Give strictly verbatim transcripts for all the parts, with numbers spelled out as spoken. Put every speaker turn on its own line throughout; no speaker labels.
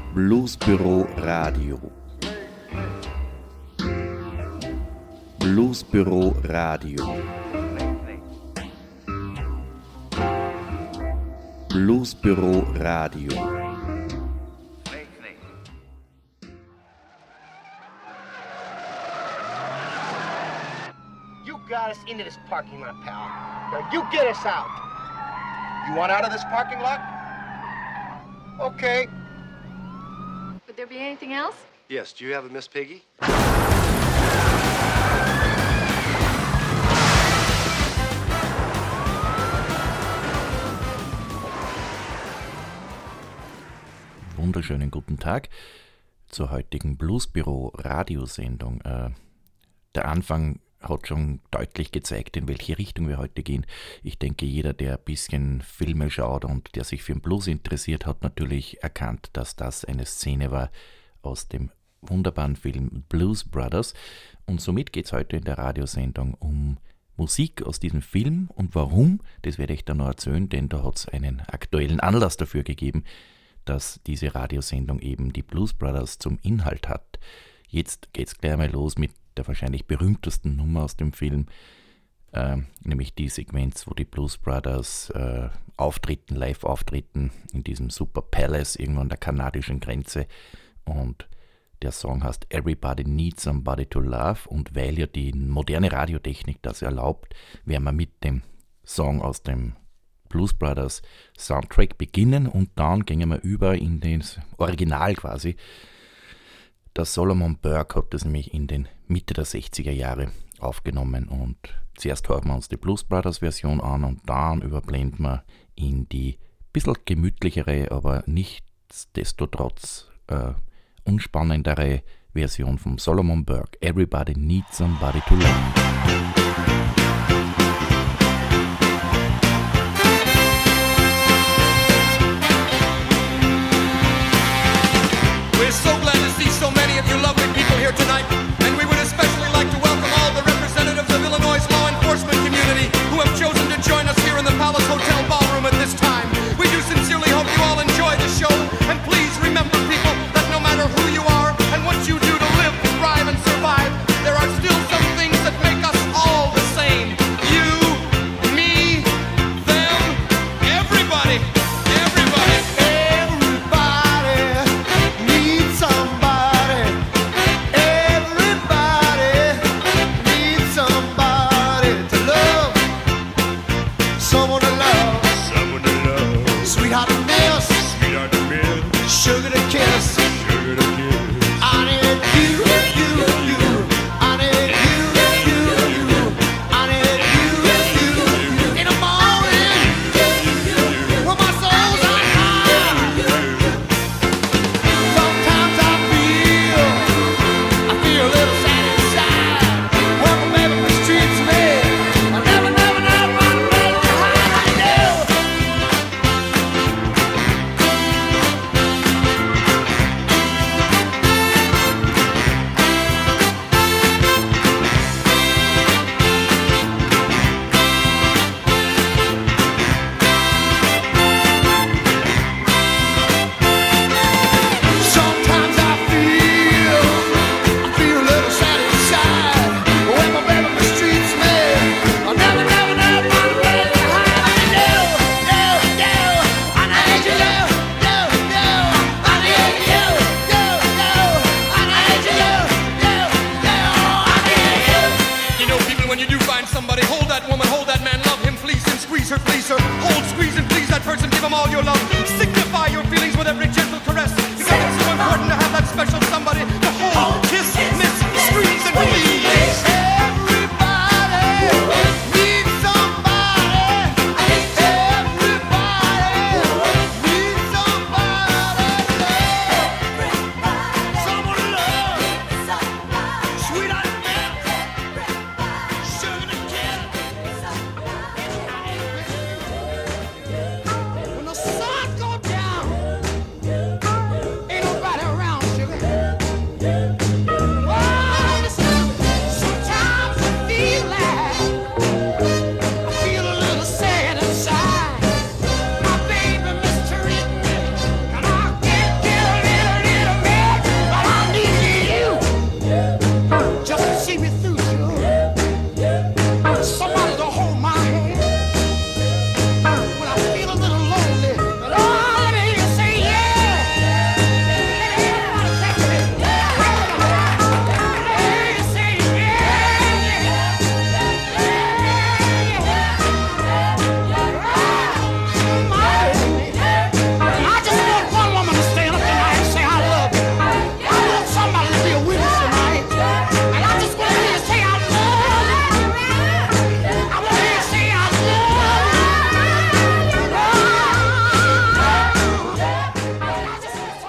Bluesbüro Radio. Bluesbüro Radio. Bluesbüro Radio.
You got us into this parking lot, pal. Now you get us out. You want out of this parking lot? Okay.
Would there be anything else?
Yes, do you have a Miss Piggy?
Wunderschönen guten Tag zur heutigen Bluesbüro-Radiosendung. Äh, der Anfang hat schon deutlich gezeigt, in welche Richtung wir heute gehen. Ich denke, jeder, der ein bisschen Filme schaut und der sich für den Blues interessiert, hat natürlich erkannt, dass das eine Szene war aus dem wunderbaren Film Blues Brothers. Und somit geht es heute in der Radiosendung um Musik aus diesem Film. Und warum, das werde ich dann noch erzählen, denn da hat es einen aktuellen Anlass dafür gegeben, dass diese Radiosendung eben die Blues Brothers zum Inhalt hat. Jetzt geht es gleich mal los mit der wahrscheinlich berühmtesten Nummer aus dem Film, äh, nämlich die Sequenz, wo die Blues Brothers äh, auftreten, live auftreten in diesem Super Palace irgendwo an der kanadischen Grenze, und der Song heißt Everybody Needs Somebody to Love, und weil ja die moderne Radiotechnik das erlaubt, werden wir mit dem Song aus dem Blues Brothers Soundtrack beginnen und dann gehen wir über in das Original quasi. Der Solomon Burke hat das nämlich in den Mitte der sechziger Jahre aufgenommen, und zuerst hören wir uns die Blues Brothers Version an und dann überblenden wir in die bisschen gemütlichere, aber nichtsdestotrotz äh, unspannendere Version von Solomon Burke. Everybody Needs Somebody to Love.
Tonight, and we would especially like to welcome all the representatives of Illinois' law enforcement community who have chosen to join us here in the Palace Hotel ballroom at this time. We do sincerely hope you all enjoy the show, and please remember, people, that no matter who you are and what you do to live, thrive, and survive, there are still some things that make us all the same. You, me, them, everybody. Sugar to kiss, sugar to kiss. I need you, you, you. I need you, you, you. I need you, you, you. In the morning, when my soul's on fire. Sometimes I feel, I feel a little sad inside. When my baby mistreats me, I never, never, never run away to hide. I know.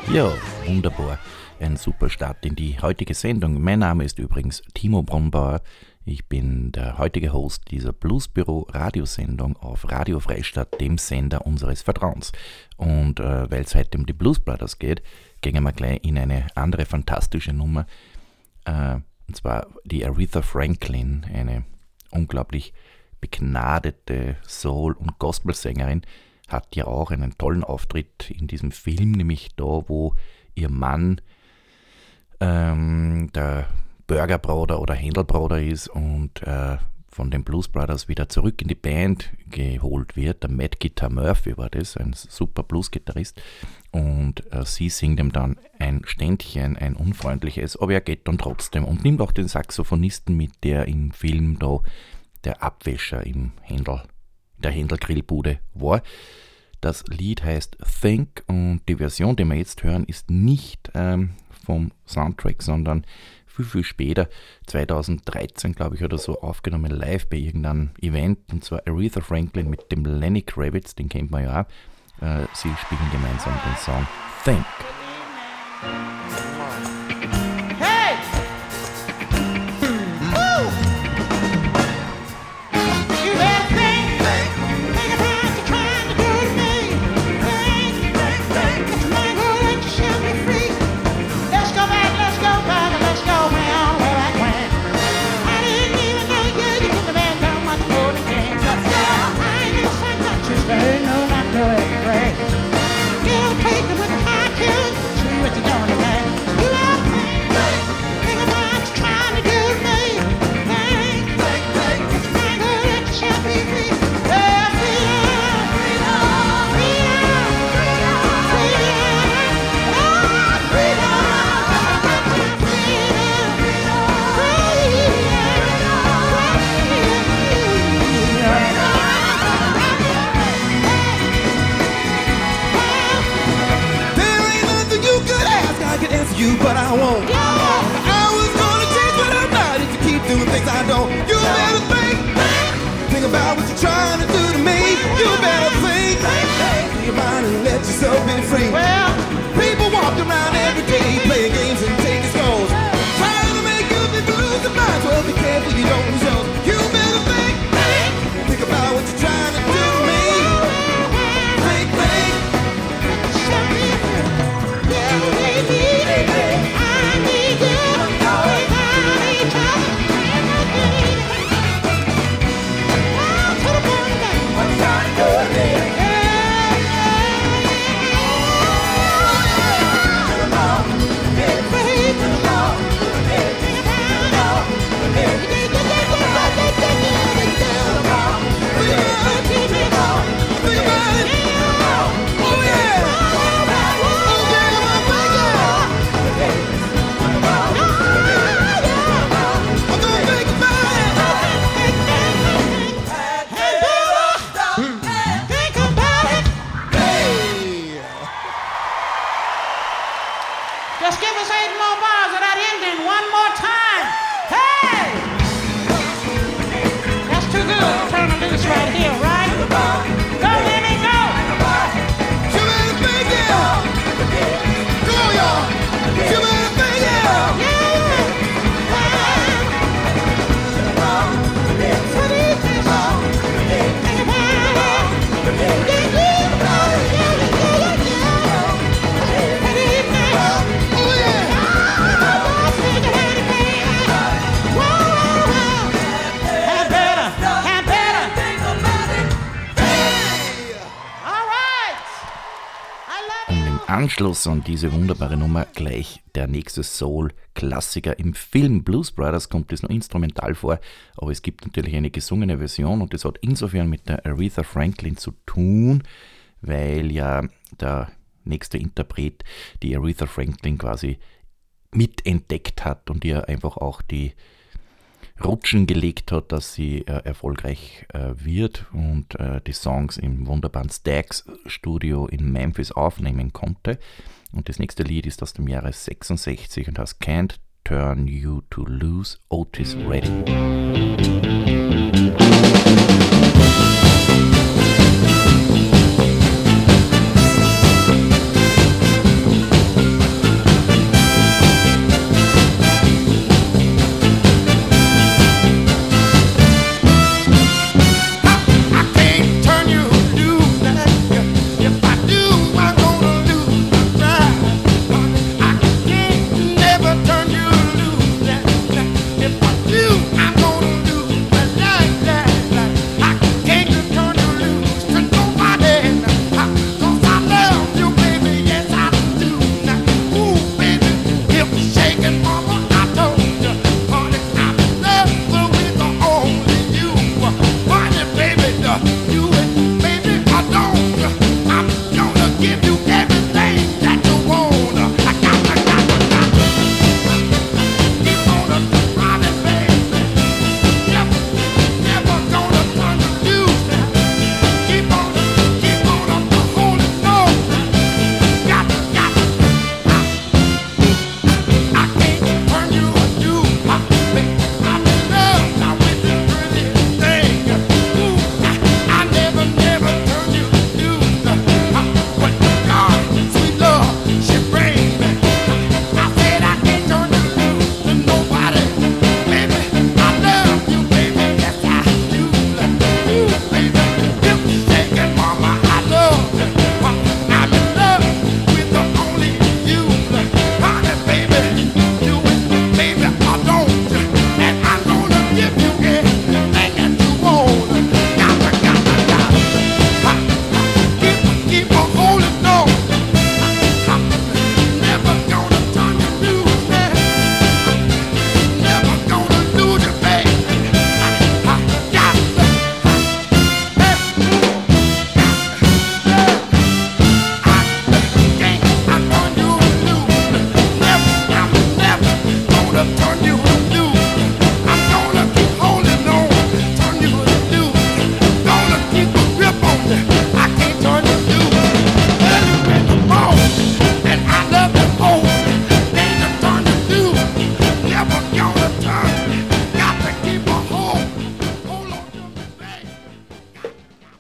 Ja, wunderbar. Ein super Start in die heutige Sendung. Mein Name ist übrigens Timo Brunbauer. Ich bin der heutige Host dieser Bluesbüro Radiosendung auf Radio Freistadt, dem Sender unseres Vertrauens. Und äh, weil es heute um die Blues Brothers geht, gehen wir gleich in eine andere fantastische Nummer. Äh, und zwar die Aretha Franklin, eine unglaublich begnadete Soul- und Gospelsängerin, hat ja auch einen tollen Auftritt in diesem Film, nämlich da, wo ihr Mann ähm, der Burger Brother oder Händel Brother ist und äh, von den Blues Brothers wieder zurück in die Band geholt wird. Der Mad Guitar Murphy war das, ein super Blues-Gitarrist. Und äh, sie singt ihm dann ein Ständchen, ein unfreundliches, aber er geht dann trotzdem und nimmt auch den Saxophonisten mit, der im Film da der Abwäscher im Händel, der Händel-Grillbude war. Das Lied heißt Think und die Version, die wir jetzt hören, ist nicht ähm, vom Soundtrack, sondern viel, viel später, zweitausenddreizehn, glaube ich, oder so, aufgenommen live bei irgendeinem Event, und zwar Aretha Franklin mit dem Lenny Kravitz, den kennt man ja auch. Äh, sie spielen gemeinsam den Song Think.
Hey! Woo! You better think, think, think about what you're trying to do to me. Think, think, think, that your man gonna let you set me free. Let's go back, let's go back, and let's go round where I went. I didn't even know you, you couldn't have been done much more than things. I ain't in the same country, but ain't no not doing great. Get a paper with a high tune, see what you're doing today. You better think, think, think about what you're trying to do to me. Think, think, think, that your man gonna let you set me free. Yeah, freedom, freedom, freedom, freedom, freedom, oh, freedom, freedom,
There ain't nothing you could ask I could answer you, but I won't. I was gonna change, but I'm not. If you keep doing things I don't, you better think. Think about what you're trying to do to me. You better think. Think about it and let yourself be free.
Well,
People walk around every day playing games and taking scores, trying to make good people lose their minds. Well, be careful you don't lose yours. You better think. Think about what you're trying to do to me. Think, think.
set me free. Yeah, baby, I need you. Without each other, down to the bone down. What's trying to do with me?
Think about it. Oh yeah. Oh yeah, I'm thinking. I'm gonna think about it.
Think about it.
Hey.
Just give us eight more bars of that ending one more time. Hey! That's too good. Turn the loose right here, right? Go, Lenny, go!
You better think it. Come on, y'all. You better think it.
Yeah! What is this? Think about it. Yeah, yeah, yeah, yeah, yeah. What is this?
Oh yeah.
Anschluss an diese wunderbare Nummer gleich der nächste Soul-Klassiker. Im Film Blues Brothers kommt es noch instrumental vor, aber es gibt natürlich eine gesungene Version und das hat insofern mit der Aretha Franklin zu tun, weil ja der nächste Interpret die Aretha Franklin quasi mitentdeckt hat und ihr einfach auch die Rutschen gelegt hat, dass sie äh, erfolgreich äh, wird und äh, die Songs im wunderbaren Stax Studio in Memphis aufnehmen konnte. Und das nächste Lied ist aus dem Jahre sechsundsechzig und heißt Can't Turn You to Lose, Otis Redding.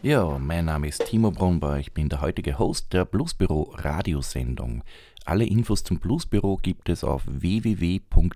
Ja, mein Name ist Timo Brunber, ich bin der heutige Host der Bluesbüro Radiosendung. Alle Infos zum Bluesbüro gibt es auf w w w punkt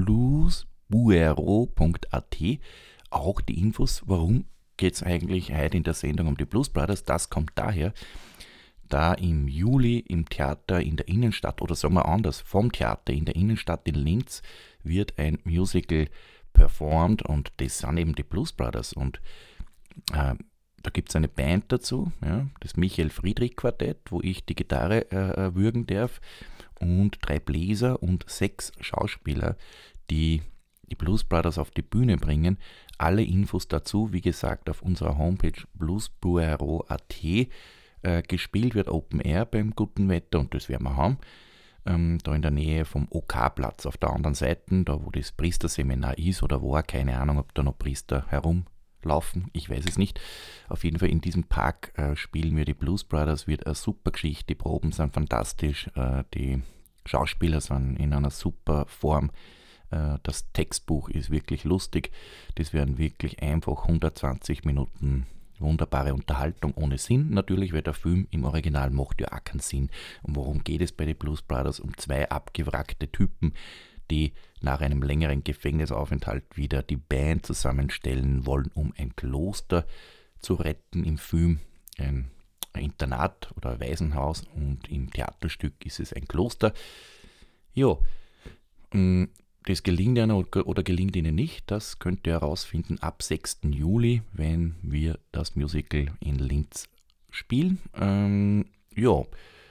bluesbuero punkt a t. Auch die Infos, warum geht es eigentlich heute in der Sendung um die Blues Brothers, das kommt daher, da im Juli im Theater in der Innenstadt, oder sagen wir anders, vom Theater in der Innenstadt in Linz wird ein Musical performt und das sind eben die Blues Brothers und äh, da gibt es eine Band dazu, ja, das Michael Friedrich Quartett, wo ich die Gitarre äh, würgen darf und drei Bläser und sechs Schauspieler, die die Blues Brothers auf die Bühne bringen. Alle Infos dazu, wie gesagt, auf unserer Homepage bluesbuero punkt a t. Äh, gespielt wird Open Air beim guten Wetter und das werden wir haben. Ähm, da in der Nähe vom O K-Platz auf der anderen Seite, da wo das Priesterseminar ist oder war, keine Ahnung, ob da noch Priester herumlaufen, ich weiß es nicht. Auf jeden Fall in diesem Park äh, spielen wir die Blues Brothers, wird eine super Geschichte, die Proben sind fantastisch, äh, die Schauspieler sind in einer super Form. Das Textbuch ist wirklich lustig. Das werden wirklich einfach hundertzwanzig Minuten wunderbare Unterhaltung ohne Sinn. Natürlich, weil der Film im Original macht ja auch keinen Sinn. Und worum geht es bei den Blues Brothers? Um zwei abgewrackte Typen, die nach einem längeren Gefängnisaufenthalt wieder die Band zusammenstellen wollen, um ein Kloster zu retten im Film. Ein Internat oder ein Waisenhaus und im Theaterstück ist es ein Kloster. Ja, das gelingt ihnen oder gelingt ihnen nicht, das könnt ihr herausfinden ab sechsten Juli, wenn wir das Musical in Linz spielen. Ähm, ja,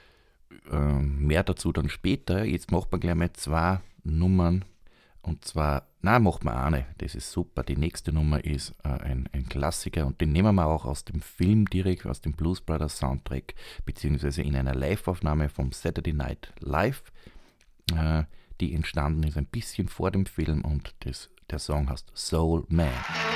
ähm, mehr dazu dann später. Jetzt macht man gleich mal zwei Nummern und zwar, nein, macht man eine, das ist super. Die nächste Nummer ist äh, ein, ein Klassiker und den nehmen wir auch aus dem Film direkt, aus dem Blues Brothers Soundtrack, beziehungsweise in einer Live-Aufnahme vom Saturday Night Live. Äh, die entstanden ist ein bisschen vor dem Film und das, der Song heißt Soul Man.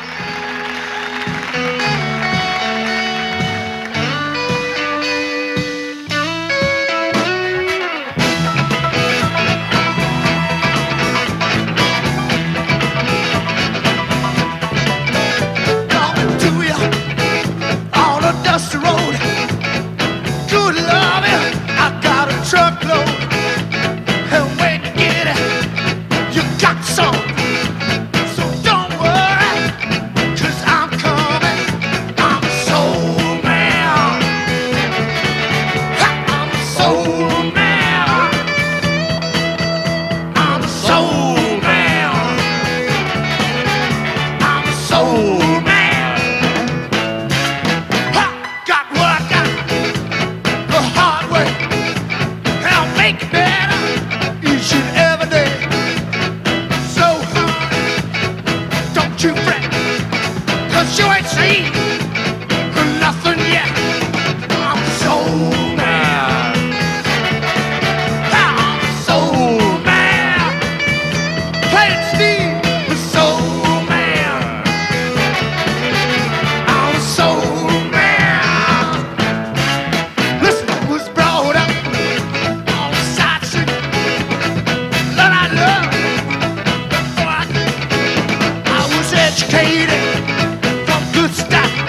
Coming to you on a dusty road. Good loving, I got a truckload. And when you get it, you got some. So don't worry, 'cause I'm coming. I'm a soul man. I'm a soul man. I'm a soul man. I'm a soul man. I got what I got the hard way, and I'll make it better each and every day. So honey, don't you fret, 'cause you ain't seen nothing yet. I'm a soul man. I'm a soul man. Play it, Steve, the soul man. I'm a soul man. Listen, I was brought up on the side street that I love. Before I, I was educated from good stock.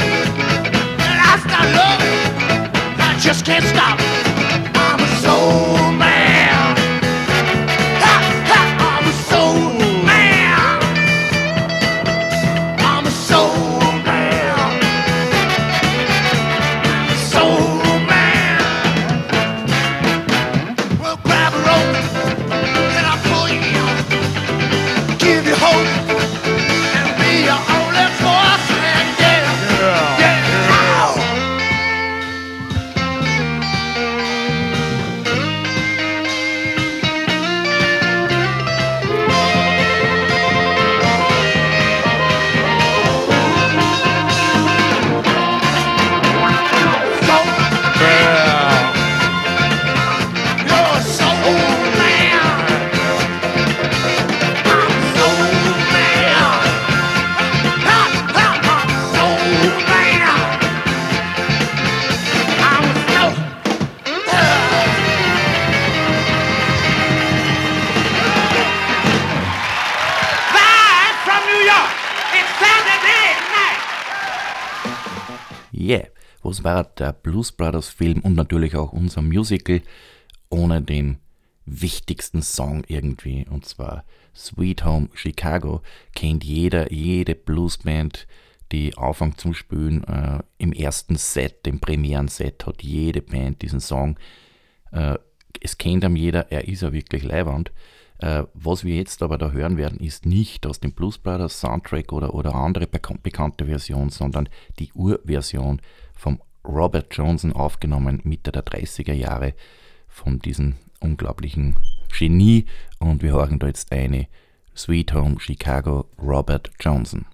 Was war der Blues Brothers Film und natürlich auch unser Musical ohne den wichtigsten Song irgendwie, und zwar Sweet Home Chicago? Kennt jeder, jede Bluesband, die anfängt zum Spielen. Äh, im ersten Set, im Premieren-Set, hat jede Band diesen Song. Äh, es kennt ihm jeder, er ist ja wirklich leiwand. Äh, was wir jetzt aber da hören werden, ist nicht aus dem Blues Brothers Soundtrack oder, oder andere bek- bekannte Version, sondern die Urversion vom Robert Johnson, aufgenommen Mitte der dreißiger Jahre, von diesem unglaublichen Genie. Und wir hören da jetzt eine Sweet Home Chicago, Robert Johnson.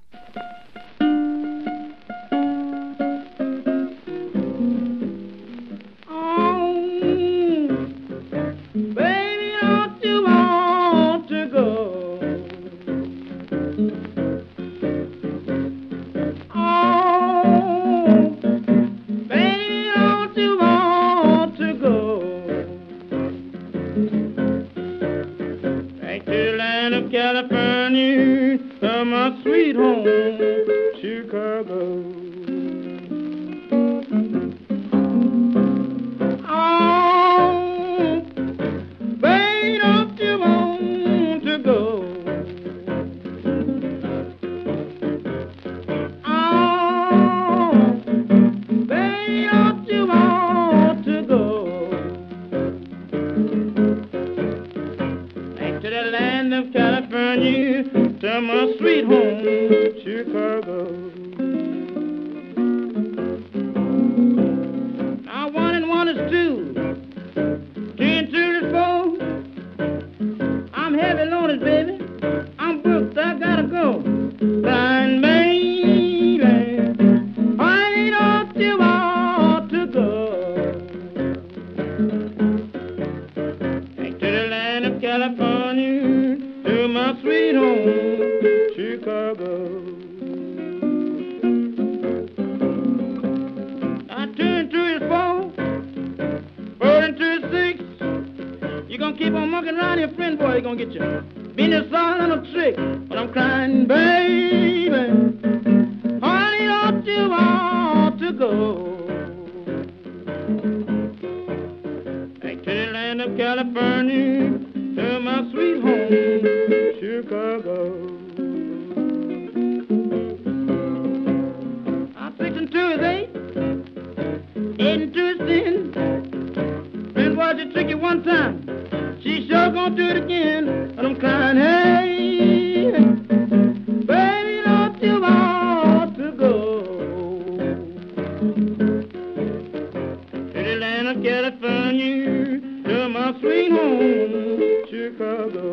California, from my sweet home, Chicago. Oh, baby, don't you want to go? Oh, baby, don't you want to go? Back to the land of California, to my sweet home, Chicago. Now one and one is two, two and two is four. I'm heavy loaded, baby. I'm booked, I gotta go. Blind baby, why don't you want to go? Back to the land of California, to my sweet home, Chicago. I turn two is four, four and two is six. You gonna keep on mucking around your friend, boy, you gonna get your business all on a trick. But I'm crying, baby, honey, don't you want to go? Back to the land of California, to my sweet home, Chicago. I'm six and two is eight, eight and two is ten. Friend, was you tricky one time? She sure gonna do it again. And I'm crying, hey, baby, don't you want to go to the land of California, to my sweet home, Chicago?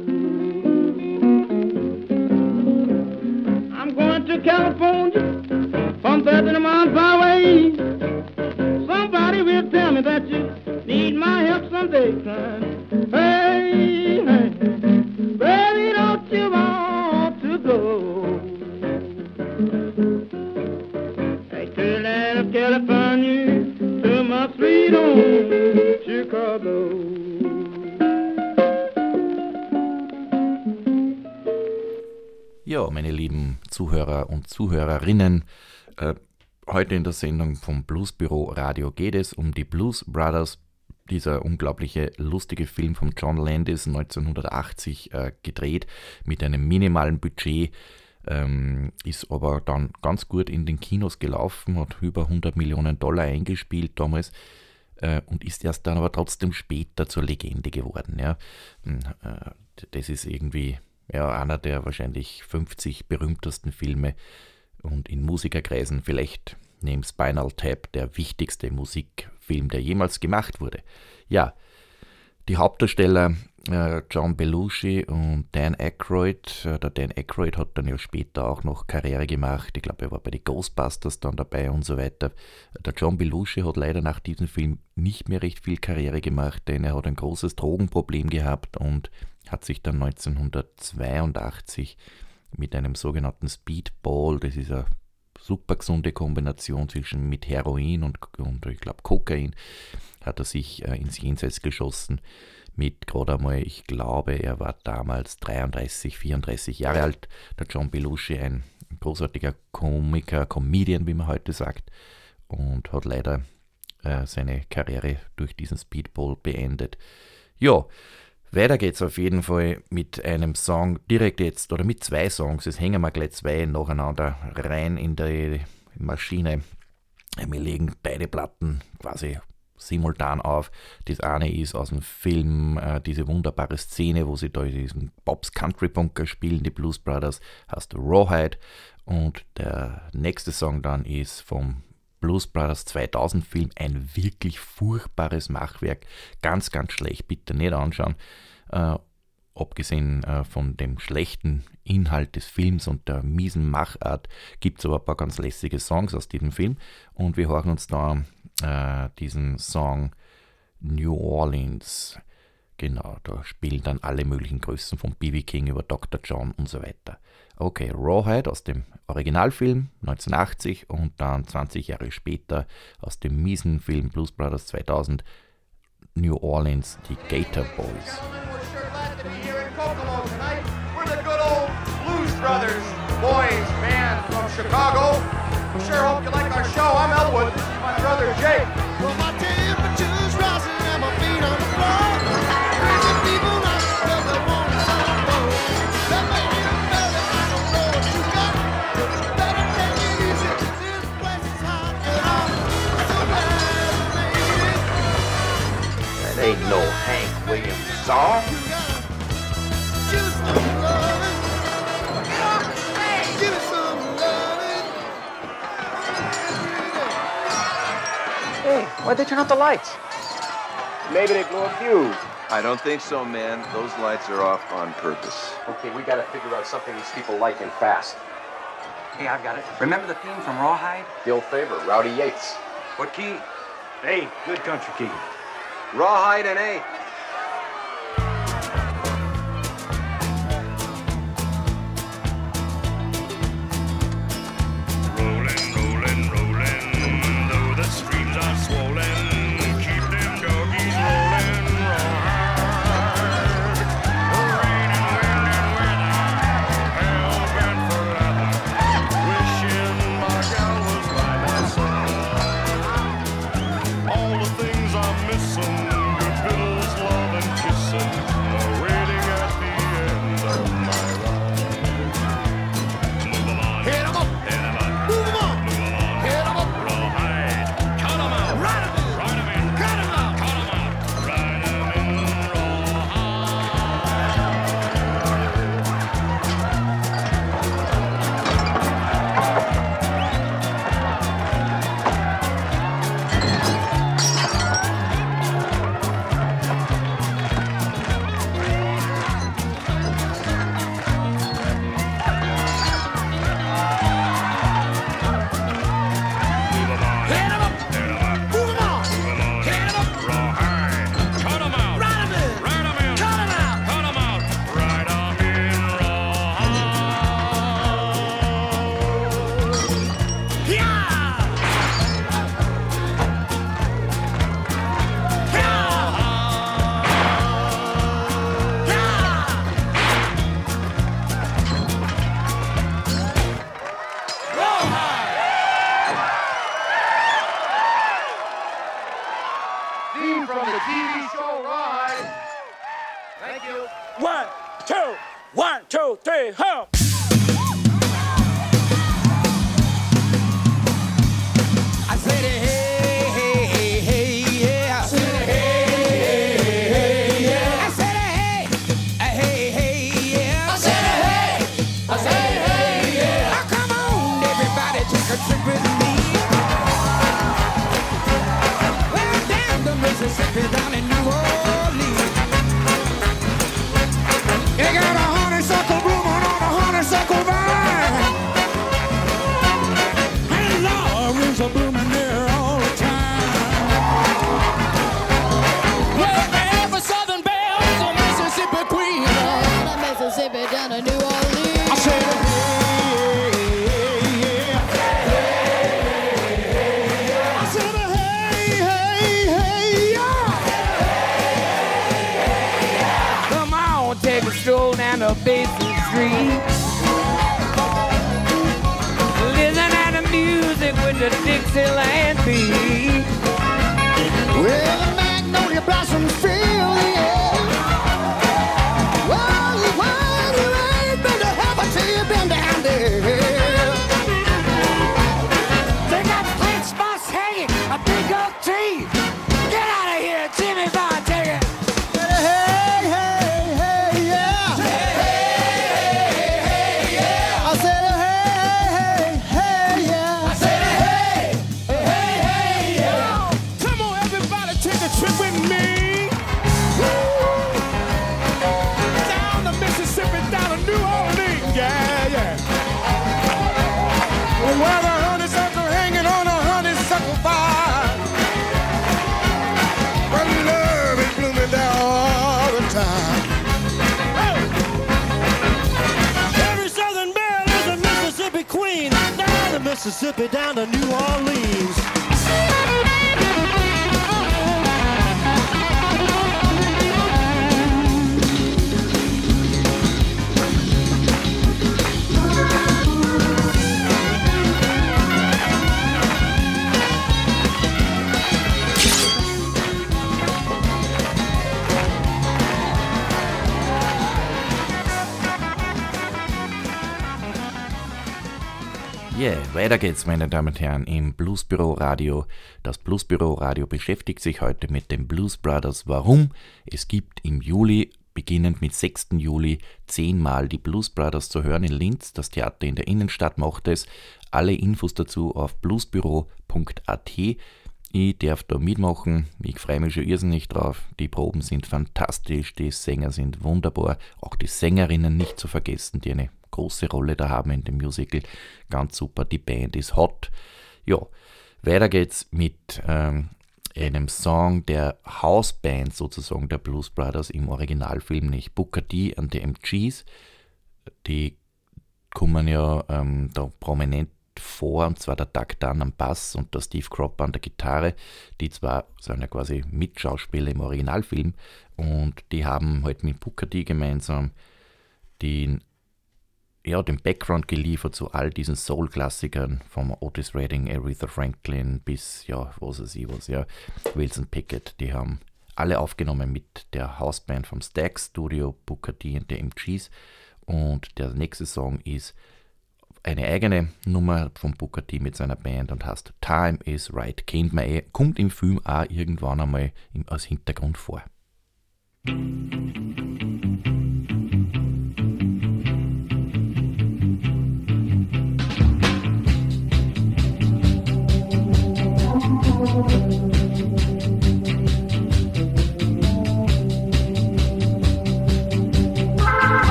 I'm going to California, from Bethlehem on Highway. Somebody will tell me that you need my help someday, crying, hey, hey, baby, don't you want to go back to the land of California, to my sweet home, Chicago?
Ja, meine lieben Zuhörer und Zuhörerinnen, äh, heute in der Sendung vom Bluesbüro Radio geht es um die Blues Brothers, dieser unglaubliche lustige Film von John Landis, neunzehnhundertachtzig äh, gedreht, mit einem minimalen Budget, ähm, ist aber dann ganz gut in den Kinos gelaufen, hat über hundert Millionen Dollar eingespielt damals äh, und ist erst dann aber trotzdem später zur Legende geworden. Ja. Äh, das ist irgendwie ja, einer der wahrscheinlich fünfzig berühmtesten Filme und in Musikerkreisen vielleicht neben Spinal Tap der wichtigste Musikfilm, der jemals gemacht wurde. Ja, die Hauptdarsteller äh, John Belushi und Dan Aykroyd. Äh, der Dan Aykroyd hat dann ja später auch noch Karriere gemacht. Ich glaube, er war bei den Ghostbusters dann dabei und so weiter. Der John Belushi hat leider nach diesem Film nicht mehr recht viel Karriere gemacht, denn er hat ein großes Drogenproblem gehabt und hat sich dann neunzehnhundertzweiundachtzig mit einem sogenannten Speedball, das ist eine super gesunde Kombination zwischen mit Heroin und, und ich glaube Kokain, hat er sich äh, ins Jenseits geschossen mit gerade einmal, ich glaube, er war damals dreiunddreißig, vierunddreißig Jahre alt, der John Belushi, ein großartiger Komiker, Comedian, wie man heute sagt, und hat leider äh, seine Karriere durch diesen Speedball beendet. Ja, weiter geht's auf jeden Fall mit einem Song, direkt jetzt, oder mit zwei Songs, es hängen wir gleich zwei nacheinander rein in die Maschine. Wir legen beide Platten quasi simultan auf. Das eine ist aus dem Film, äh, diese wunderbare Szene, wo sie da in diesem Bob's Country Bunker spielen, die Blues Brothers, heißt Rawhide. Und der nächste Song dann ist vom Blues Brothers zweitausend Film, ein wirklich furchtbares Machwerk, ganz, ganz schlecht, bitte nicht anschauen. Äh, abgesehen äh, von dem schlechten Inhalt des Films und der miesen Machart gibt es aber ein paar ganz lässige Songs aus diesem Film und wir hören uns da äh, diesen Song New Orleans. Genau, da spielen dann alle möglichen Größen von B B King über Doktor John und so weiter. Okay, Rawhide aus dem Originalfilm neunzehnhundertachtzig und dann zwanzig Jahre später aus dem miesen Film Blues Brothers zweitausend, New Orleans, die Gator Boys.
We're sure glad to be here in Kokomo tonight. We're the good old Blues Brothers, boys band from Chicago. Sure hope you like our show. I'm Elwood. This is my brother Jake.
Well, my temperature's rising and my feet on the floor. Crazy people out there that want to some more. That may be better, I don't know what you got. But you better take it easy. This place is hot and I'm so glad I made it.
That ain't no Hank Williams song.
You gotta give it some loving. Give it some loving.
Hey, why'd they turn out the lights?
Maybe they blew a fuse.
I don't think so, man. Those lights are off on purpose.
Okay, we gotta figure out something these people like and fast. Hey, I've got it. Remember the theme from Rawhide?
The old favorite, Rowdy Yates.
What key?
Hey, good country key.
Rawhide and A.
Rolling, rolling, rolling, though the streams are swollen, keep them doggies rolling, rawhide. Rain and wind and weather, hell bent for leather, wishing my gal was by my side. All the things I'm missing, good fiddles, love and kissing, are waiting at the end of my ride. Move along,
Hit 'em up.
hit 'em up.
Move 'em on.
Move along,
Hit 'em up.
rawhide, cut 'em out,
Ride 'em in.
ride 'em in,
Cut 'em out.
cut 'em out, ride 'em in, move along,
Hit 'em up.
hit 'em up,
Move 'em on.
move along,
Hit 'em up.
rawhide, cut 'em out,
Ride 'em in.
ride 'em in,
Cut 'em out.
cut 'em out, ride 'em in, rawhide.
Yeah.
Theme from the T V show Rawhide. Thank you.
One, two, one, two, three, hump.
I said, hey, hey, hey, hey, yeah. I said, hey, hey, hey, hey, yeah. I said, hey, hey, hey, yeah. I said, hey, I said, hey, yeah. Now come on, everybody, take a trip with me. Well, down the Mississippi, down in New Orleans. They got a honeysuckle blooming on a honeysuckle vine. And Laurels are blooming there all the time. Well, every Southern belle is a Mississippi queen.
Mississippi down to New Orleans.
I said, hey, yeah. I said, hey, hey, hey, yeah. Come on, take a stroll down the Basin Street. Listen to the music with the Dixieland time.
Every Southern belle is a Mississippi queen. Down the Mississippi, down to New Orleans.
Yeah, weiter geht's, meine Damen und Herren, im Bluesbüro Radio. Das Bluesbüro Radio beschäftigt sich heute mit den Blues Brothers. Warum? Es gibt im Juli, beginnend mit sechsten Juli, zehnmal die Blues Brothers zu hören in Linz. Das Theater in der Innenstadt macht es. Alle Infos dazu auf bluesbüro punkt a t. Ich darf da mitmachen, ich freue mich schon irrsinnig drauf. Die Proben sind fantastisch, die Sänger sind wunderbar, auch die Sängerinnen nicht zu vergessen, die eine große Rolle da haben in dem Musical. Ganz super, die Band ist hot. Ja, weiter geht's mit ähm, einem Song der Hausband sozusagen der Blues Brothers im Originalfilm, nicht Booker T and the M Gs. Die kommen ja ähm, da prominent vor, und zwar der Doug Dunn am Bass und der Steve Cropper an der Gitarre. Die zwei sind ja quasi Mitschauspieler im Originalfilm und die haben halt mit Booker T gemeinsam den, ja, den Background geliefert zu all diesen Soul-Klassikern, vom Otis Redding, Aretha Franklin bis, ja, was weiß ich was, ja, Wilson Pickett. Die haben alle aufgenommen mit der Hausband vom Stax Studio, Booker T and the M Gs. Und der nächste Song ist eine eigene Nummer von Booker T mit seiner Band und heißt Time is Right. Kennt man eh, kommt im Film auch irgendwann einmal im, als Hintergrund vor.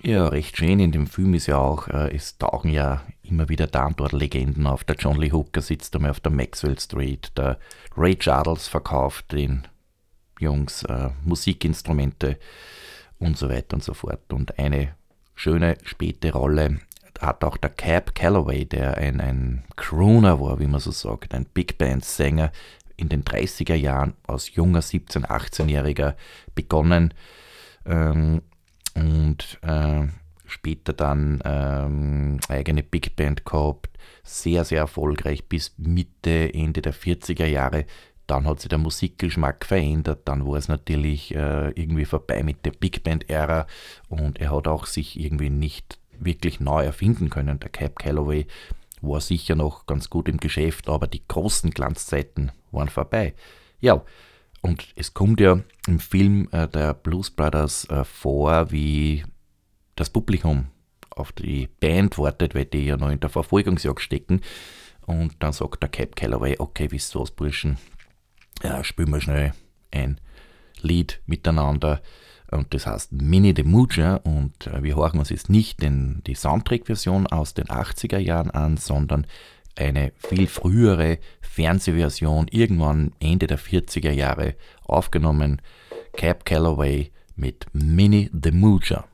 Ja, recht schön. In dem Film ist ja auch, äh, es tauchen ja immer wieder da und dort Legenden auf. Der John Lee Hooker sitzt einmal auf der Maxwell Street. Der Ray Charles verkauft den Jungs äh, Musikinstrumente und so weiter und so fort. Und eine schöne späte Rolle hat auch der Cab Calloway, der ein, ein Crooner war, wie man so sagt, ein Big Band-Sänger in den dreißiger Jahren als junger siebzehn-, achtzehnjähriger begonnen ähm, und äh, später dann ähm, eigene Big Band gehabt, sehr, sehr erfolgreich bis Mitte, Ende der vierziger Jahre. Dann hat sich der Musikgeschmack verändert, dann war es natürlich äh, irgendwie vorbei mit der Big Band-Ära und er hat auch sich irgendwie nicht wirklich neu erfinden können. Der Cab Calloway war sicher noch ganz gut im Geschäft, aber die großen Glanzzeiten waren vorbei. Ja, und es kommt ja im Film äh, der Blues Brothers äh, vor, wie das Publikum auf die Band wartet, weil die ja noch in der Verfolgungsjagd stecken. Und dann sagt der Cab Calloway, okay, wisst ihr was, Burschen, ja, spielen wir schnell ein Lied miteinander. Und das heißt Minnie the Moocher, und äh, wir hören uns jetzt nicht den, die Soundtrack-Version aus den achtziger Jahren an, sondern eine viel frühere Fernsehversion, irgendwann Ende der vierziger Jahre aufgenommen. Cab Calloway mit Minnie the Moocher.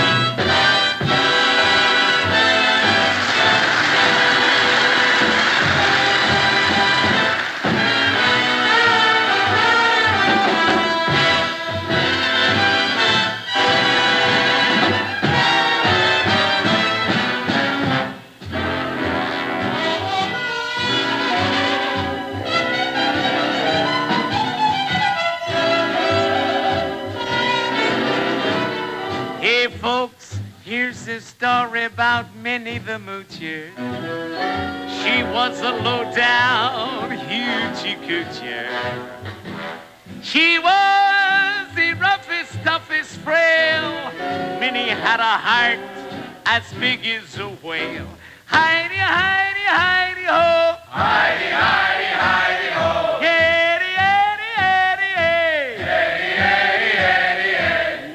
Here's a story about Minnie the Moocher. She was a low-down hoochie-coocher. She was the roughest, toughest frail. Minnie had a heart as big as a whale. Heidi, Heidi, Heidi, ho! Heidi, Heidi, Heidi, ho! Eddie, Eddie, Eddie, Eddie! Eddie, Eddie, Eddie, Eddie!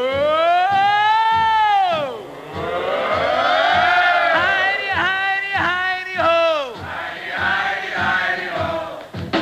Whoa! Heidi, Heidi, Heidi, ho! Heidi, Heidi, Heidi, ho!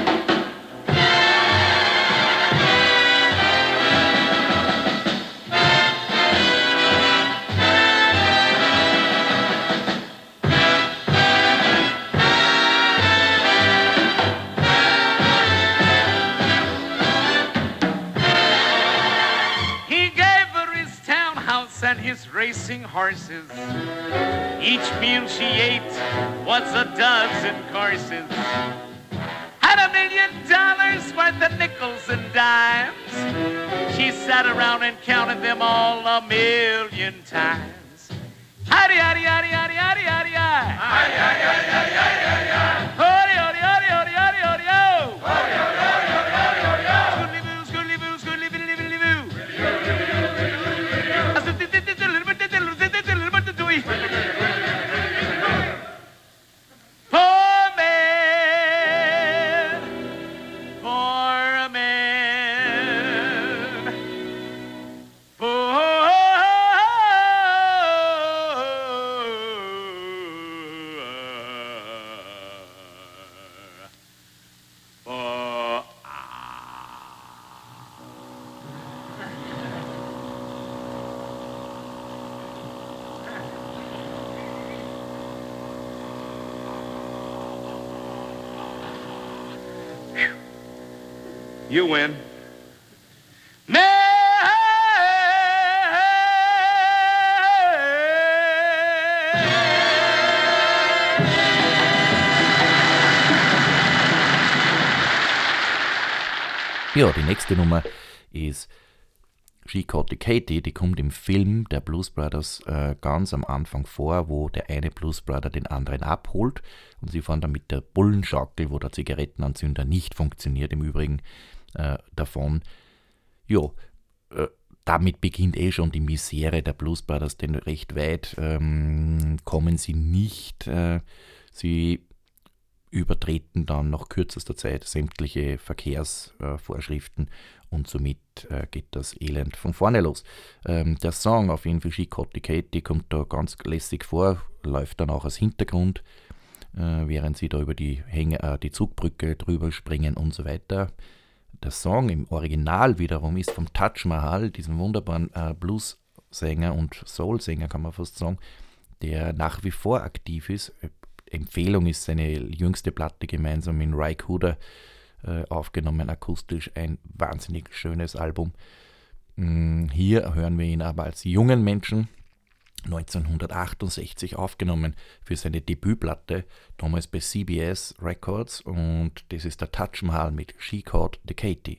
He gave her his townhouse and his racing horses. Each meal she ate was a dozen courses. Had a million dollars worth of nickels and dimes. She sat around and counted them all a million times. Howdy, howdy, howdy, howdy, howdy, howdy, howdy. Howdy, howdy, howdy, howdy, howdy, howdy, howdy. Howdy, howdy, howdy, howdy, howdy, howdy, ho. Howdy, howdy, howdy, howdy, howdy, howdy, ho. Scoodly-boo, scoodly-boo, scoodly-boo, poor man, poor man, poor, poor. You win.
Ja, die nächste Nummer ist She Caught the Katie, die kommt im Film der Blues Brothers äh, ganz am Anfang vor, wo der eine Blues Brother den anderen abholt und sie fahren dann mit der Bullenschaukel, wo der Zigarettenanzünder nicht funktioniert, im Übrigen äh, davon. Ja, äh, damit beginnt eh schon die Misere der Blues Brothers, denn recht weit ähm, kommen sie nicht. Äh, sie übertreten dann nach kürzester Zeit sämtliche Verkehrsvorschriften äh, und somit äh, geht das Elend von vorne los. Ähm, der Song auf jeden Fall She Caught the Katy kommt da ganz lässig vor, läuft dann auch als Hintergrund, äh, während sie da über die, Hänge, äh, die Zugbrücke drüber springen und so weiter. Der Song im Original wiederum ist vom Taj Mahal, diesem wunderbaren äh, Blues-Sänger und Soul-Sänger, kann man fast sagen, der nach wie vor aktiv ist. Empfehlung ist seine jüngste Platte gemeinsam mit Ry Cooder äh, aufgenommen, akustisch ein wahnsinnig schönes Album. Mm, hier hören wir ihn aber als jungen Menschen, neunzehnhundertachtundsechzig aufgenommen für seine Debütplatte, damals bei C B S Records, und das ist der Taj Mahal mit She Caught the Katy.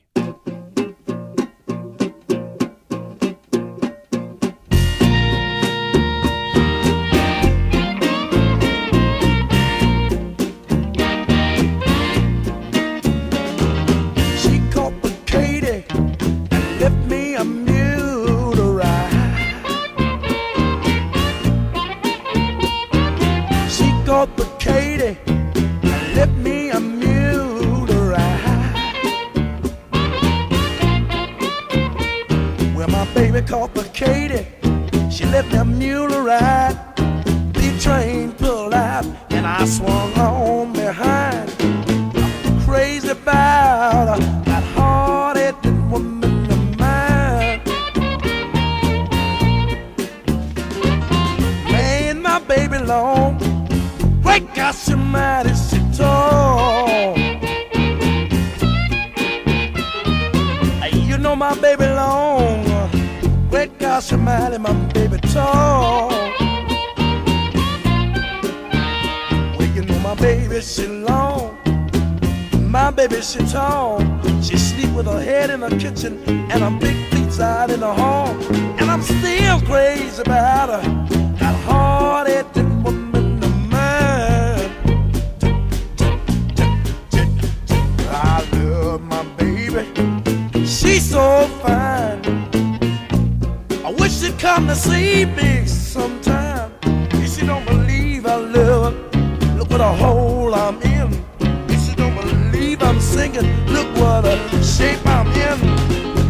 Caught the Katy, she left me a mule to ride. The train pulled out and I swung on behind. I'm crazy about that hard-headed woman of mine. Man, my baby long, great gosh almighty, she tall. You know my baby long, great gosh almighty, my baby tall. Well, you know my baby, she long, my baby, she tall. She sleep with her head in the kitchen and her big feet out in the hall. And I'm still crazy about her, that hard-headed woman of mine. I love my baby, she's so fine. I wish she'd come to see me sometime. If she don't believe I love her, look what a hole I'm in. If she don't believe I'm singing, look what a shape I'm in.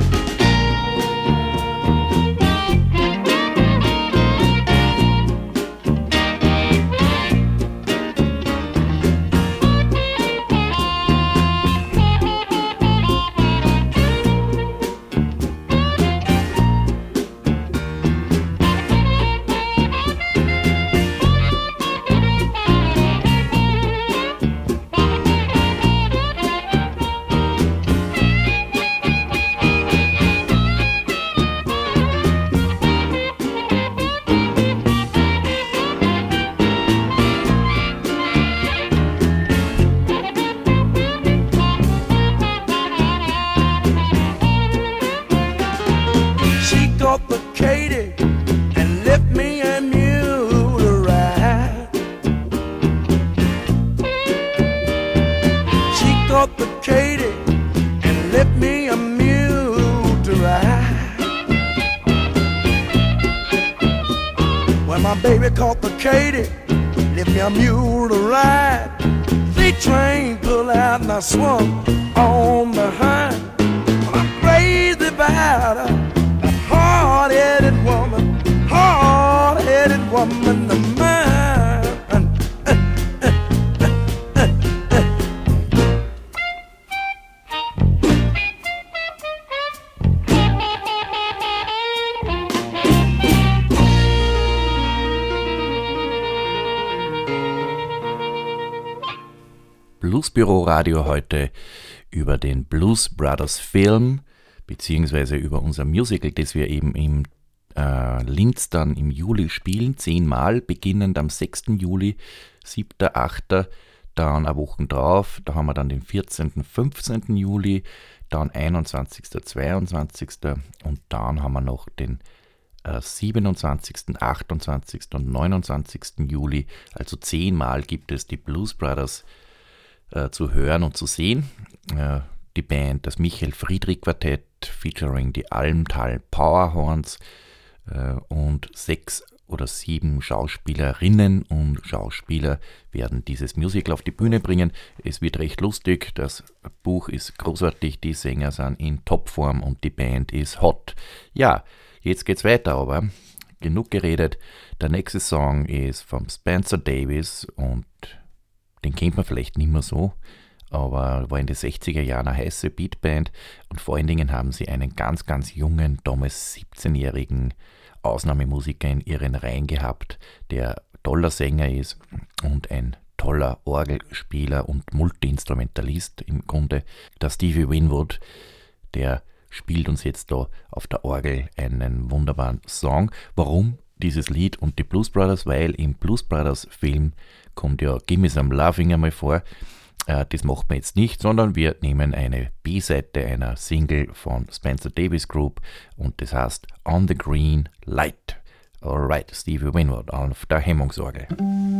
Baby caught the Katy, left me a mule to ride. The train pulled out and I swung on behind. Well, I'm crazy about her, that hard-headed woman, hard-headed woman of mine.
Bluesbüro Radio heute über den Blues Brothers Film, beziehungsweise über unser Musical, das wir eben im äh, Linz dann im Juli spielen, zehnmal, beginnend am sechsten Juli, siebten, achten, dann eine Woche drauf, da haben wir dann den vierzehnten, fünfzehnten Juli, dann einundzwanzigsten, zweiundzwanzigsten und dann haben wir noch den äh, siebenundzwanzigsten, achtundzwanzigsten und neunundzwanzigsten Juli, also zehnmal gibt es die Blues Brothers Äh, zu hören und zu sehen. Äh, die Band, das Michael Friedrich Quartett featuring die Almtal Powerhorns äh, und sechs oder sieben Schauspielerinnen und Schauspieler werden dieses Musical auf die Bühne bringen. Es wird recht lustig, das Buch ist großartig, die Sänger sind in Topform und die Band ist hot. Ja, jetzt geht's weiter, aber genug geredet. Der nächste Song ist von Spencer Davis und den kennt man vielleicht nicht mehr so, aber war in den sechziger Jahren eine heiße Beatband und vor allen Dingen haben sie einen ganz, ganz jungen, damals siebzehnjährigen Ausnahmemusiker in ihren Reihen gehabt, der toller Sänger ist und ein toller Orgelspieler und Multiinstrumentalist im Grunde. Der Stevie Winwood, der spielt uns jetzt da auf der Orgel einen wunderbaren Song. Warum dieses Lied und die Blues Brothers? Weil im Blues Brothers Film kommt ja Gimme Some Loving einmal vor. Das macht man jetzt nicht, sondern wir nehmen eine B-Seite einer Single von Spencer Davis Group und das heißt On the Green Light. Alright, Stevie Winwood auf der Hemmungsorgel.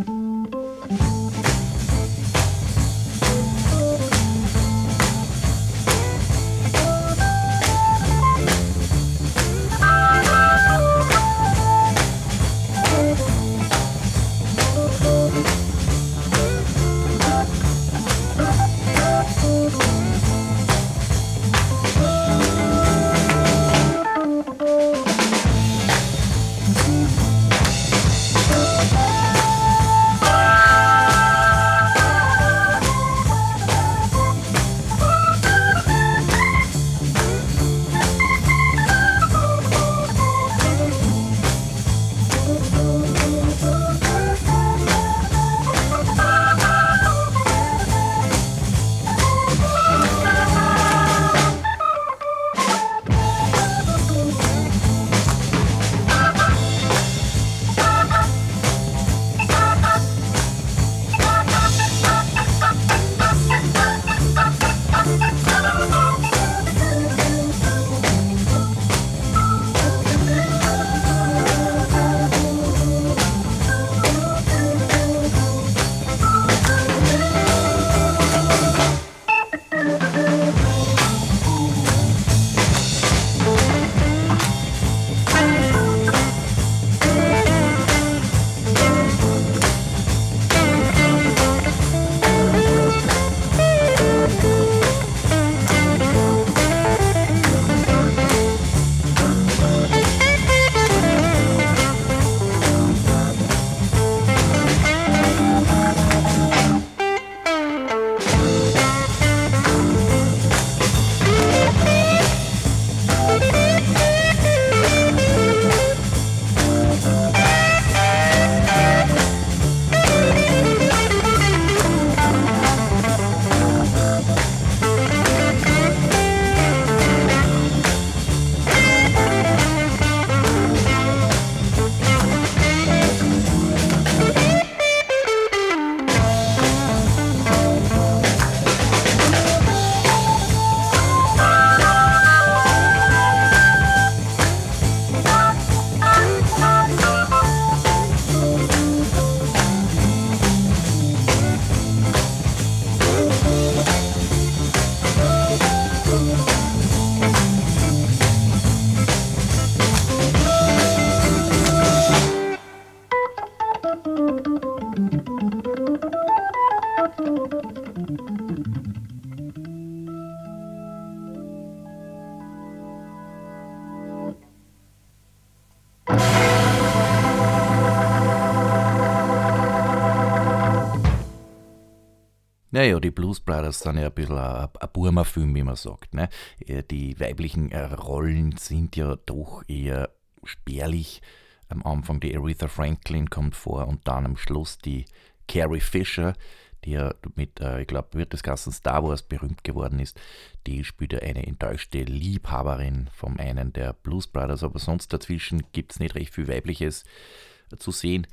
Naja, die Blues Brothers sind ja ein bisschen ein, ein Burma-Film, wie man sagt. Ne? Die weiblichen Rollen sind ja doch eher spärlich. Am Anfang die Aretha Franklin kommt vor und dann am Schluss die Carrie Fisher, die ja mit, äh, ich glaube, wird das Ganze Star Wars berühmt geworden ist. Die spielt ja eine enttäuschte Liebhaberin von einem der Blues Brothers, aber sonst dazwischen gibt es nicht recht viel Weibliches zu sehen.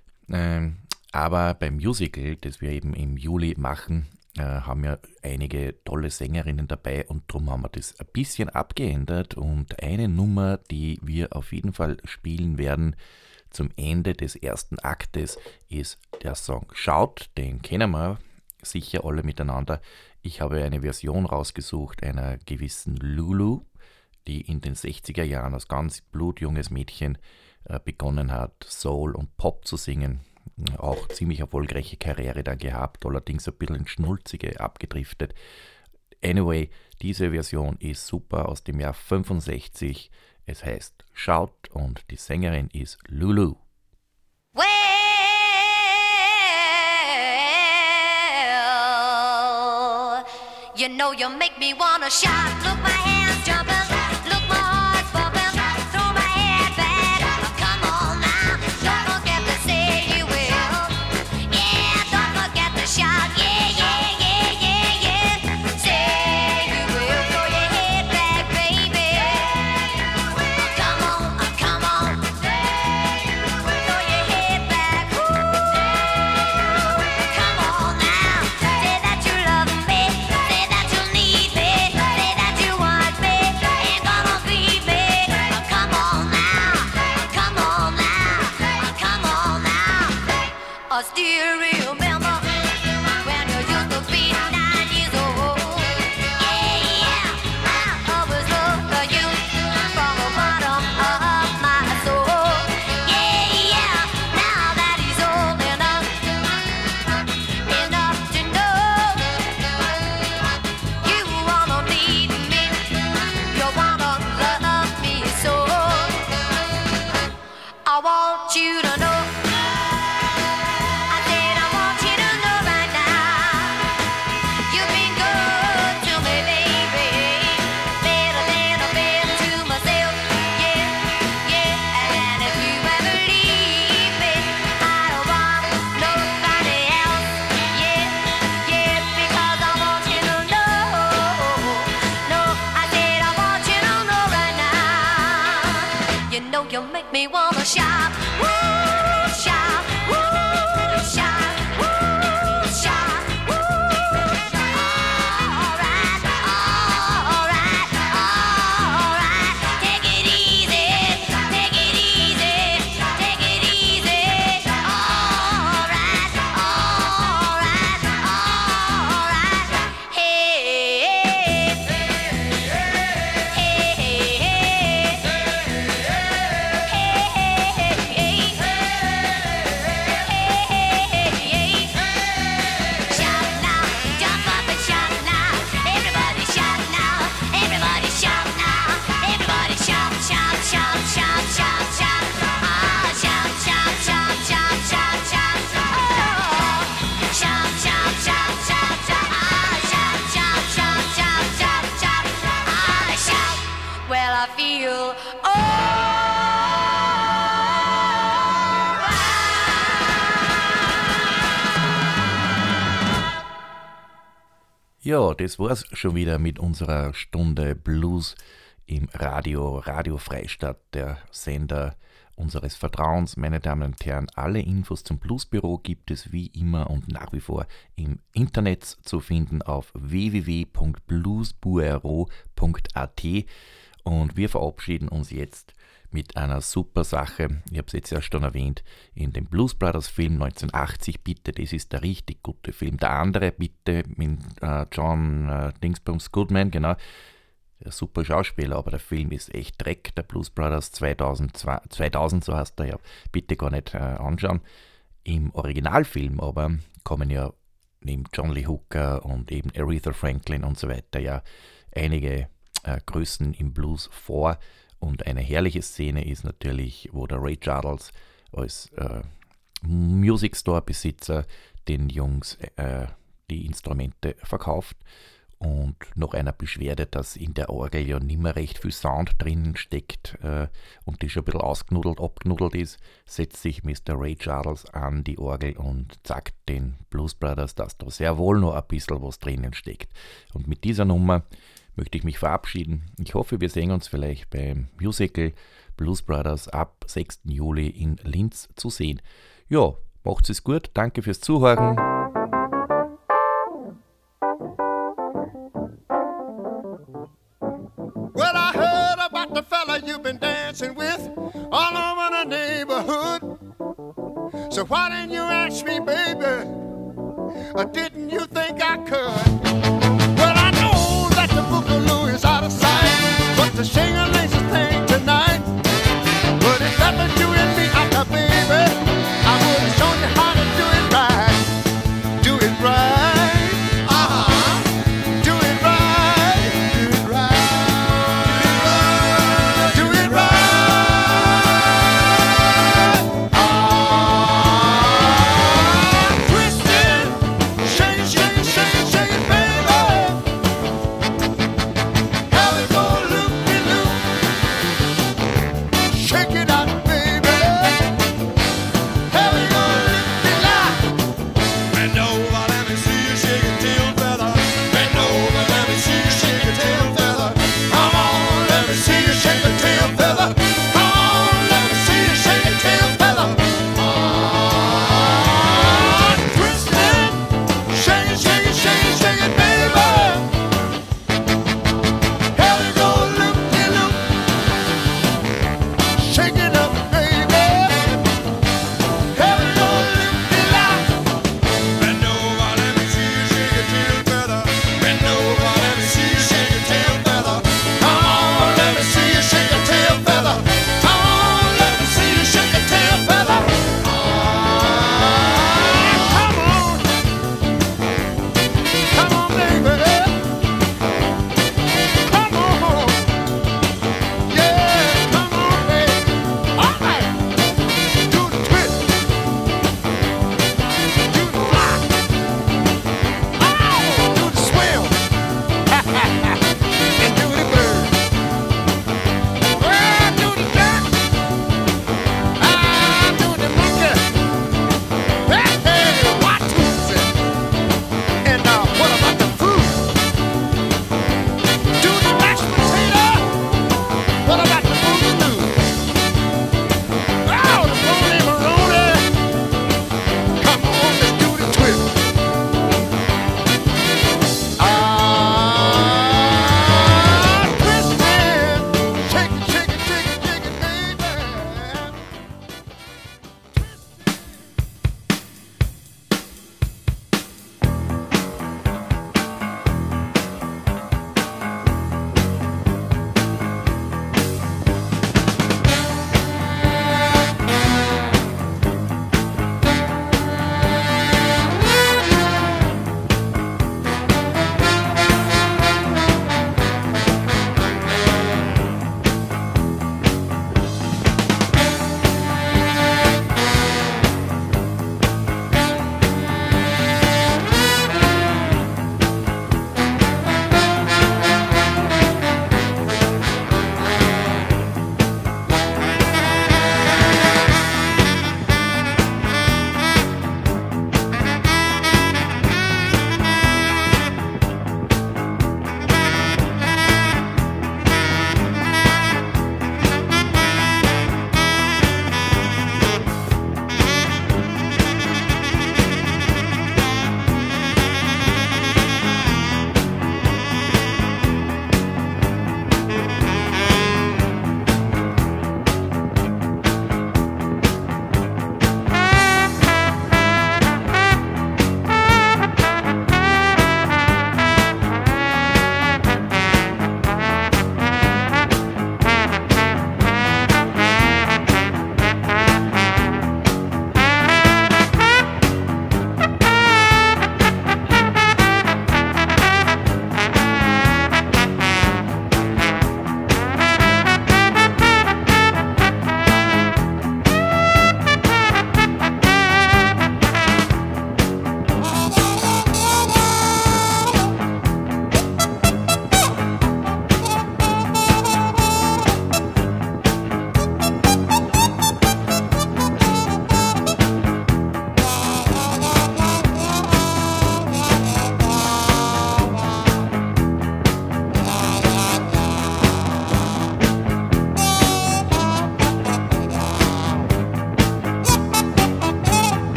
Ähm, aber beim Musical, das wir eben im Juli machen, äh, haben wir einige tolle Sängerinnen dabei und darum haben wir das ein bisschen abgeändert und eine Nummer, die wir auf jeden Fall spielen werden zum Ende des ersten Aktes, ist der Song Shout, den kennen wir sicher alle miteinander. Ich habe eine Version rausgesucht einer gewissen Lulu, die in den sechziger Jahren als ganz blutjunges Mädchen äh, begonnen hat, Soul und Pop zu singen. Auch ziemlich erfolgreiche Karriere dann gehabt, allerdings ein bisschen ins Schnulzige abgedriftet. Anyway, diese Version ist super aus dem Jahr fünfundsechzig. Es heißt Shout und die Sängerin ist Lulu.
Well, you know you make me wanna shout. Look, my hands jumping. Look, my heart's pumping. Throw my head back. Come on now. Don't forget to say you will. Yeah, don't forget to shout. Yeah, yeah, yeah, yeah, yeah. Say you will. Throw your head back, baby. Come on, come on. Throw your head back. Ooh. Come on now. Say that you love me. Say that you need me. Say that you want me. Ain't gonna leave me. Come on now. Come on now. Come on now. I still remember when you used to be nine years old. Yeah, yeah. I always loved you from the bottom of my soul. Yeah, yeah. Now that he's old enough, enough to know you wanna need me, you wanna love me so. I want you to know. I said I want you to know right now. You've been good to me, baby. Better than I've been to myself. Yeah, yeah. And if you ever leave me, I don't want nobody else. Yeah, yeah. Because I want you to know. No, I said I want you to know right now. You know you make me wanna shout. Woo, shout. Woo, shout. Woo, shout. Woo. All right, all right, all right. Take it easy, take it easy, take it easy. All right, all right, all right. Hey, hey, shout now, jump up and shout now. Everybody shout now, everybody shout now. Everybody shout, shout, shout, shout, shout, shout. Ah, shout, shout, shout, shout, shout, shout. Oh, shout, shout, shout, shout, shout. Ah, shout, shout, shout, shout, shout, shout. Ah, shout. Well, I feel
Ja, das war's schon wieder mit unserer Stunde Blues im Radio, Radio Freistadt, der Sender unseres Vertrauens. Meine Damen und Herren, alle Infos zum Bluesbüro gibt es wie immer und nach wie vor im Internet zu finden auf w w w punkt bluesbureau punkt a t und wir verabschieden uns jetzt mit einer super Sache. Ich habe es jetzt erst schon erwähnt, in dem Blues Brothers Film neunzehnhundertachtzig, bitte, das ist der richtig gute Film. Der andere, bitte, mit äh, John äh, Dingsbums Goodman, genau, der super Schauspieler, aber der Film ist echt Dreck, der Blues Brothers zweitausend, zweitausend so heißt er, ja, bitte gar nicht äh, anschauen. Im Originalfilm aber kommen ja neben John Lee Hooker und eben Aretha Franklin und so weiter ja einige äh, Größen im Blues vor. Und eine herrliche Szene ist natürlich, wo der Ray Charles als äh, Music Store Besitzer den Jungs äh, die Instrumente verkauft und nach einer Beschwerde, dass in der Orgel ja nicht mehr recht viel Sound drinnen steckt äh, und die schon ein bisschen ausgenudelt, abgenudelt ist, setzt sich Mister Ray Charles an die Orgel und sagt den Blues Brothers, dass da sehr wohl noch ein bisschen was drinnen steckt. Und mit dieser Nummer möchte ich mich verabschieden. Ich hoffe, wir sehen uns vielleicht beim Musical Blues Brothers ab sechsten Juli in Linz zu sehen. Ja, macht's es gut. Danke fürs Zuhören.
Well, I heard about the fella you've been dancing with all over the neighborhood. So why didn't you ask me, baby? I didn't